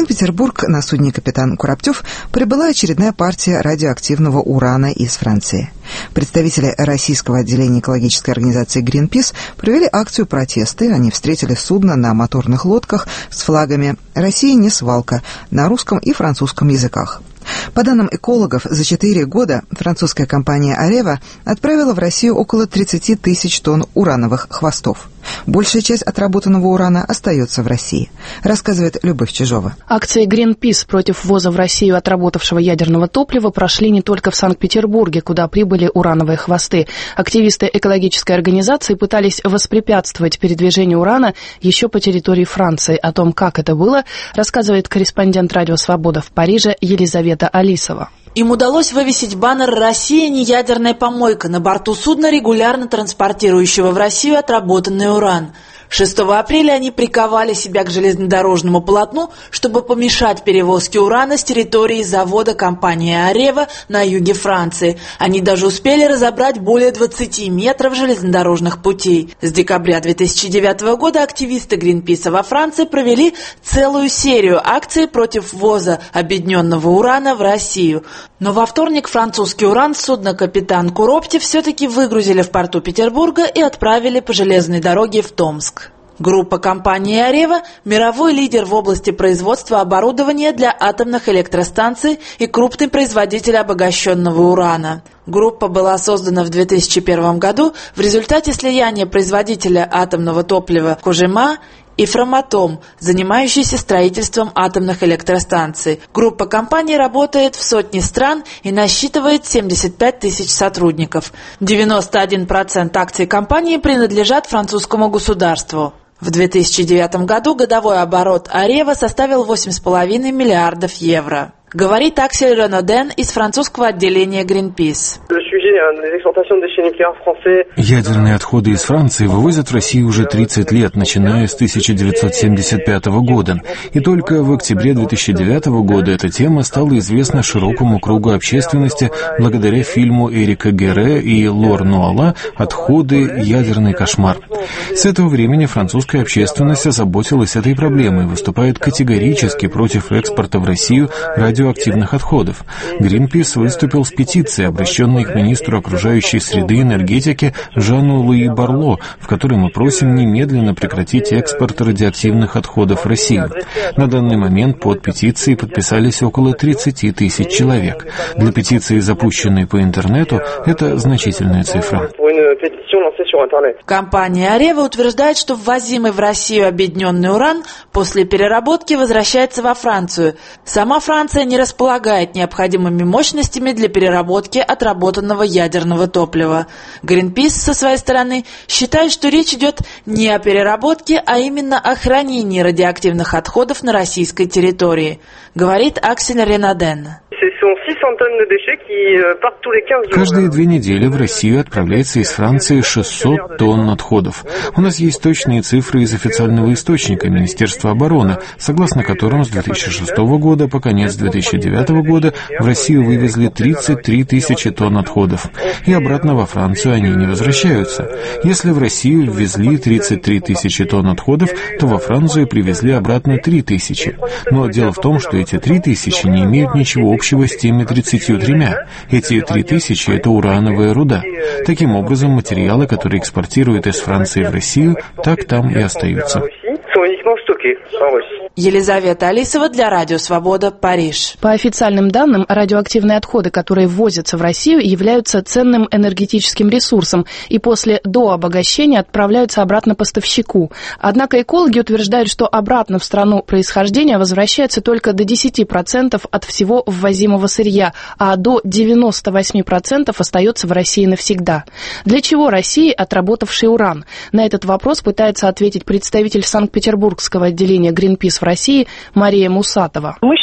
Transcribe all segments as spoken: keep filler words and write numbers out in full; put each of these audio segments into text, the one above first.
Санкт-Петербург на судне «Капитан Кураптев» прибыла очередная партия радиоактивного урана из Франции. Представители российского отделения экологической организации «Гринпис» провели акцию протеста. Они встретили судно на моторных лодках с флагами «Россия не свалка» на русском и французском языках. По данным экологов, за четыре года французская компания «Арева» отправила в Россию около тридцать тысяч тонн урановых хвостов. Большая часть отработанного урана остается в России, рассказывает Любовь Чижова. Акции Greenpeace против ввоза в Россию отработавшего ядерного топлива прошли не только в Санкт-Петербурге, куда прибыли урановые хвосты. Активисты экологической организации пытались воспрепятствовать передвижению урана еще по территории Франции. О том, как это было, рассказывает корреспондент «Радио Свобода» в Париже Елизавета Алисова. Им удалось вывесить баннер «Россия не ядерная помойка» на борту судна, регулярно транспортирующего в Россию отработанный уран. шестого апреля они приковали себя к железнодорожному полотну, чтобы помешать перевозке урана с территории завода компании «Арева» на юге Франции. Они даже успели разобрать более двадцати метров железнодорожных путей. С декабря две тысячи девятого года активисты Гринписа во Франции провели целую серию акций против ввоза обедненного урана в Россию. Но во вторник французский уран с судна «Капитан Кураптев» все-таки выгрузили в порту Петербурга и отправили по железной дороге в Томск. Группа компании «Арева» – мировой лидер в области производства оборудования для атомных электростанций и крупный производитель обогащенного урана. Группа была создана в две тысячи первом году в результате слияния производителя атомного топлива «Кожима» и «Фраматом», занимающийся строительством атомных электростанций. Группа компаний работает в сотне стран и насчитывает семьдесят пять тысяч сотрудников. девяносто один процент акций компании принадлежат французскому государству. В две тысячи девятом году годовой оборот «Арева» составил восемь с половиной миллиардов евро. Говорит Аксель Реноден из французского отделения Greenpeace. Ядерные отходы из Франции вывозят в Россию уже тридцать лет, начиная с тысяча девятьсот семьдесят пятого года. И только в октябре две тысячи девятого года эта тема стала известна широкому кругу общественности благодаря фильму Эрика Герре и Лор Нуала «Отходы. Ядерный кошмар». С этого времени французская общественность озаботилась этой проблемой и выступает категорически против экспорта в Россию радиоактивных отходов. Greenpeace выступил с петицией, обращенной к министру окружающей среды и энергетики Жану Луи Барло, в которой мы просим немедленно прекратить экспорт радиоактивных отходов в Россию. На данный момент под петицией подписались около тридцати тысяч человек. Для петиции, запущенной по интернету, это значительная цифра. Компания «Арева» утверждает, что ввозимый в Россию обедненный уран после переработки возвращается во Францию. Сама Франция не располагает необходимыми мощностями для переработки отработанного ядерного топлива. Greenpeace со своей стороны считает, что речь идет не о переработке, а именно о хранении радиоактивных отходов на российской территории, говорит Аксель Реноден. Каждые две недели в Россию отправляется из Франции шестьсот тонн отходов. У нас есть точные цифры из официального источника Министерства обороны, согласно которым с две тысячи шестого года по конец две тысячи девятого года в Россию вывезли тридцать три тысячи тонн отходов. И обратно во Францию они не возвращаются. Если в Россию ввезли тридцать три тысячи тонн отходов, то во Францию привезли обратно три тысячи. Но дело в том, что эти три тысячи не имеют ничего общего с теми тридцатью тремя. Эти три тысячи – это урановая руда. Таким образом, материалы, которые экспортируют из Франции в Россию, так там и остаются. Елизавета Алисова для Радио Свобода, Париж. По официальным данным, радиоактивные отходы, которые ввозятся в Россию, являются ценным энергетическим ресурсом и после дообогащения отправляются обратно поставщику. Однако экологи утверждают, что обратно в страну происхождения возвращается только до десяти процентов от всего ввозимого сырья, а до девяноста восьми процентов остается в России навсегда. Для чего России отработавший уран? На этот вопрос пытается ответить представитель Санкт-Петербургского отделения Greenpeace в России Мария Мусатова. Мы считаем,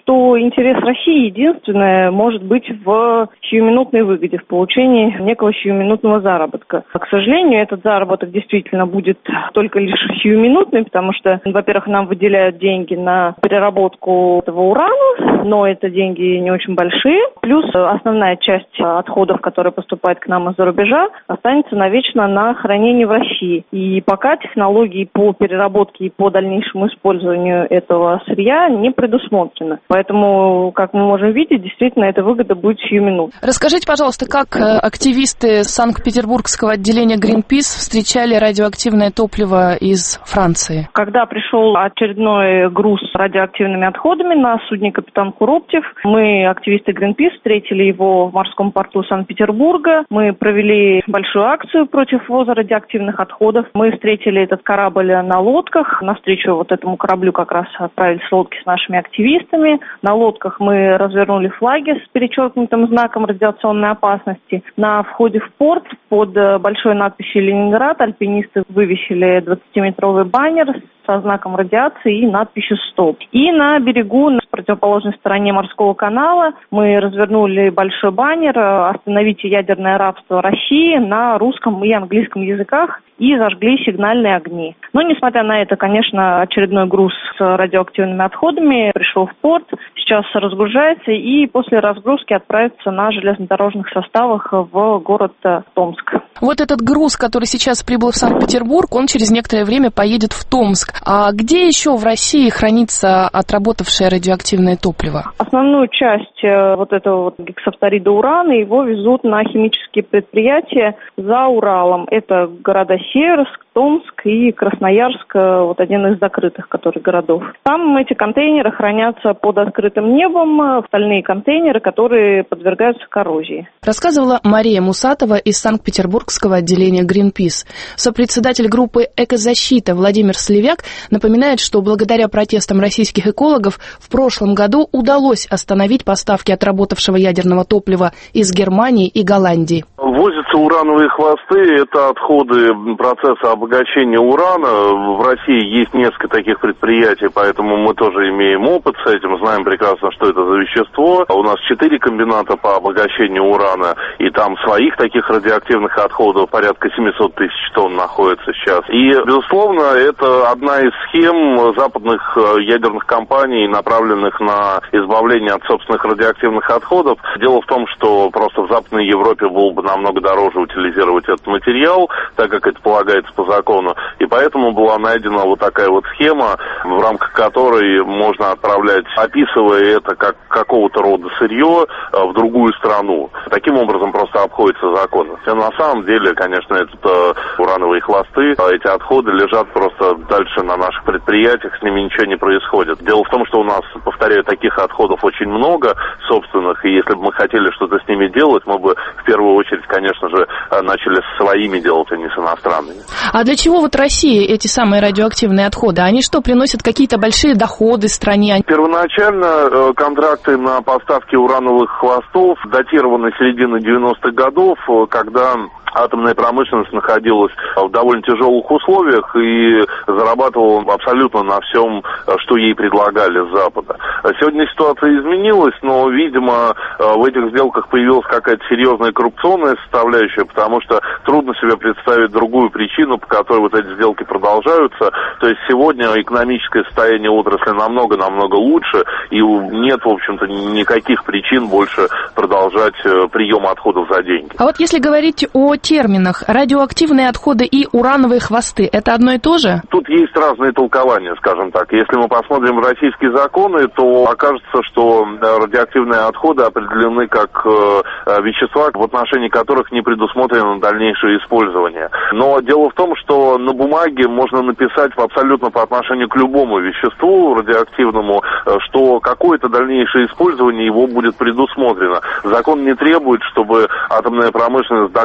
что интерес России единственное может быть в сиюминутной выгоде, в получении некого сиюминутного заработка. К сожалению, этот заработок действительно будет только лишь сиюминутный, потому что, во-первых, нам выделяют деньги на переработку этого урана, но это деньги не очень большие. Плюс основная часть отходов, которая поступает к нам из-за рубежа, останется навечно на хранении в России. И пока технологии по переработке и по дальнейшему использованию этого сырья не предусмотрены. Поэтому, как мы можем видеть, действительно эта выгода будет сиюминутной. Расскажите, пожалуйста, как активисты Санкт-Петербургского отделения Greenpeace встречали радиоактивное топливо из Франции? Когда пришел очередной груз с радиоактивными отходами на судне «Капитан Куроптев», мы, активисты Greenpeace, встретили его в морском порту Санкт-Петербурга. Мы провели большую акцию против ввоза радиоактивных отходов. Мы встретили этот корабль на лодках. Навстречу вот этому кораблю как раз отправились лодки с нашими активистами. На лодках мы развернули флаги с перечеркнутым знаком радиационной опасности. На входе в порт под большой надписью «Ленинград» альпинисты вывесили двадцатиметровый баннер со знаком радиации и надписью «Стоп». И на берегу, на противоположной стороне морского канала, мы развернули большой баннер «Остановите ядерное рабство России» на русском и английском языках и зажгли сигнальные огни. Но, несмотря на это, конечно, очередной груз с радиоактивными отходами пришел в порт, сейчас разгружается и после разгрузки отправится на железнодорожных составах в город Томск. Вот этот груз, который сейчас прибыл в Санкт-Петербург, он через некоторое время поедет в Томск. А где еще в России хранится отработавшее радиоактивное топливо? Основную часть вот этого вот гексафторида урана его везут на химические предприятия за Уралом. Это города Северск, Томск и Красноярск, вот один из закрытых который городов. Там эти контейнеры хранятся под открытым небом, остальные контейнеры, которые подвергаются коррозии. Рассказывала Мария Мусатова из Санкт-Петербургского отделения Greenpeace. Сопредседатель группы «Экозащита» Владимир Сливяк напоминает, что благодаря протестам российских экологов в прошлом году удалось остановить поставки отработавшего ядерного топлива из Германии и Голландии. Возятся урановые хвосты, это отходы процесса обогащения урана. В России есть несколько таких предприятий, поэтому мы тоже имеем опыт с этим, знаем прекрасно, что это за вещество. У нас четыре комбината по обогащению урана, и там своих таких радиоактивных отходов порядка семьсот тысяч тонн находится сейчас. И, безусловно, это одна из схем западных ядерных компаний, направленных на избавление от собственных радиоактивных отходов. Дело в том, что просто в Западной Европе было бы намного дороже утилизировать этот материал, так как это полагается по закону. И поэтому была найдена вот такая вот схема, в рамках которой можно отправлять, описывая это как какого-то рода сырье, в другую страну. Таким образом просто обходится закон. А на самом деле, конечно, это урановые хвосты, эти отходы лежат просто дальше на наших предприятиях, с ними ничего не происходит. Дело в том, что у нас, повторяю, таких отходов очень много собственных, и если бы мы хотели что-то с ними делать, мы бы в первую очередь, конечно же, начали с своими делать, а не с иностранными. А для чего вот России эти самые радиоактивные отходы? Они что, приносят какие-то большие доходы стране? Первоначально контракты на поставки урановых хвостов датированы середины девяностых годов, когда атомная промышленность находилась в довольно тяжелых условиях и зарабатывала абсолютно на всем, что ей предлагали с Запада. Сегодня ситуация изменилась, но, видимо, в этих сделках появилась какая-то серьезная коррупционная составляющая, потому что трудно себе представить другую причину, по которой вот эти сделки продолжаются. То есть сегодня экономическое состояние отрасли намного-намного лучше, и нет, в общем-то, никаких причин больше продолжать прием отходов за деньги. А вот если говорить о терминах радиоактивные отходы и урановые хвосты, это одно и то же? Тут есть разные толкования, скажем так. Если мы посмотрим российские законы, то окажется, что радиоактивные отходы определены как э, вещества, в отношении которых не предусмотрено дальнейшее использование. Но дело в том, что на бумаге можно написать абсолютно по отношению к любому веществу радиоактивному, что какое-то дальнейшее использование его будет предусмотрено. Закон не требует, чтобы атомная промышленность доказывала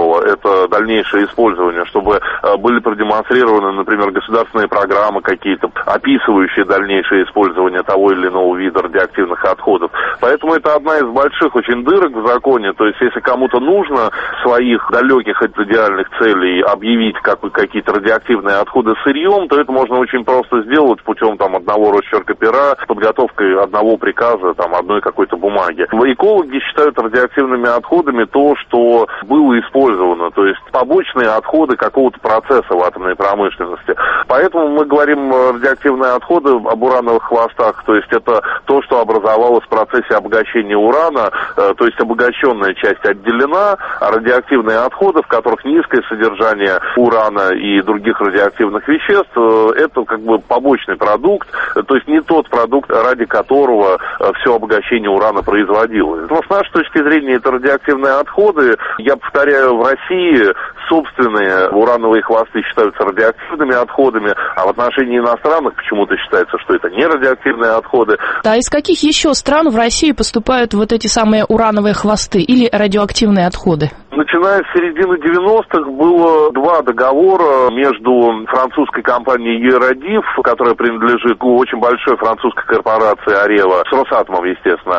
стимулировало это дальнейшее использование, чтобы были продемонстрированы, например, государственные программы какие-то, описывающие дальнейшее использование того или иного вида радиоактивных отходов. Поэтому это одна из больших очень дырок в законе. То есть, если кому-то нужно своих далеких от идеальных целей объявить как, какие-то радиоактивные отходы сырьем, то это можно очень просто сделать путем там, одного росчерка пера, подготовкой одного приказа, там, одной какой-то бумаги. Экологи считают радиоактивными отходами то, что было использовано, то есть побочные отходы какого-то процесса в атомной промышленности. Поэтому мы говорим радиоактивные отходы об урановых хвостах, то есть это то, что образовалось в процессе обогащения урана, то есть обогащенная часть отделена, а радиоактивные отходы, в которых низкое содержание урана и других радиоактивных веществ, это как бы побочный продукт, то есть не тот продукт, ради которого все обогащение урана производилось. Но с нашей точки зрения это радиоактивные отходы. Я повторяю, в России собственные урановые хвосты считаются радиоактивными отходами, а в отношении иностранных почему-то считается, что это не радиоактивные отходы. А из каких еще стран в Россию поступают вот эти самые урановые хвосты или радиоактивные отходы? Начиная с середины девяностых было два договора между французской компанией Eurodif, которая принадлежит к очень большой французской корпорации Арева, с Росатомом, естественно,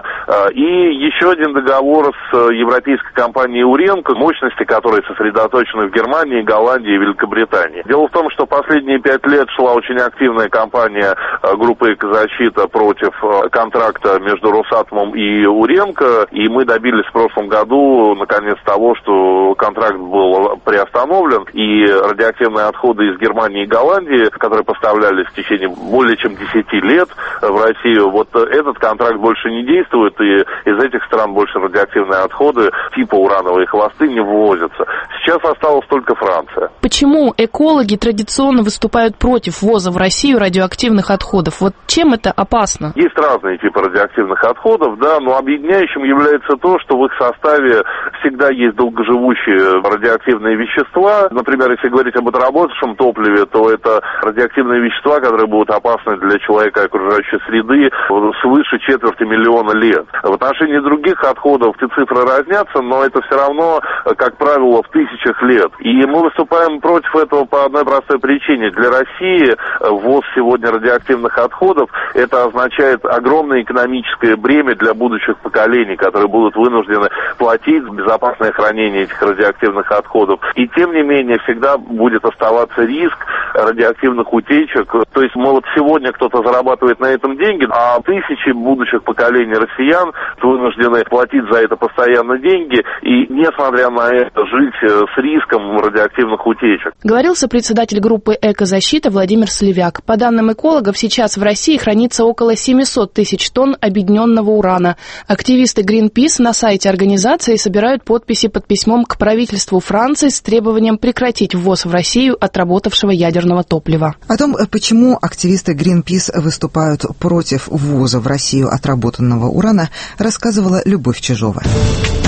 и еще один договор с европейской компанией Уренко, мощности которой сосредоточены в Германии, Голландии и Великобритании. Дело в том, что последние пять лет шла очень активная кампания группы «Экозащита» против контракта между Росатомом и Уренко, и мы добились в прошлом году, наконец, того, что контракт был приостановлен, и радиоактивные отходы из Германии и Голландии, которые поставлялись в течение более чем десяти лет в Россию, вот этот контракт больше не действует, и из этих стран больше радиоактивные отходы типа урановые хвосты не ввозятся. Сейчас осталась только Франция. Почему экологи традиционно выступают против ввоза в Россию радиоактивных отходов? Вот чем это опасно? Есть разные типы радиоактивных отходов, да, но объединяющим является то, что в их составе всегда есть долгоживущие радиоактивные вещества. Например, если говорить об отработавшем топливе, то это радиоактивные вещества, которые будут опасны для человека и окружающей среды свыше четверти миллиона лет. В отношении других отходов эти цифры разнятся, но это все равно, как правило, в тысячах лет. И мы выступаем против этого по одной простой причине. Для России ввоз сегодня радиоактивных отходов – это означает огромное экономическое бремя для будущих поколений, которые будут вынуждены платить за безопасное хранение этих радиоактивных отходов. И тем не менее всегда будет оставаться риск радиоактивных утечек. То есть мы вот сегодня кто-то зарабатывает на этом деньги, а тысячи будущих поколений россиян вынуждены платить за это постоянно деньги и, несмотря на это, жить с риском радиоактивных утечек. Говорил сопредседатель группы «Экозащита» Владимир Сливяк. По данным экологов, сейчас в России хранится около семьсот тысяч тонн объединенного урана. Активисты Greenpeace на сайте организации собирают подписи под письмом к правительству Франции с требованием прекратить ввоз в Россию отработавшего ядерного топлива. О том, почему активисты Greenpeace выступают против ввоза в Россию отработанного урана, рассказывала Любовь Чижова.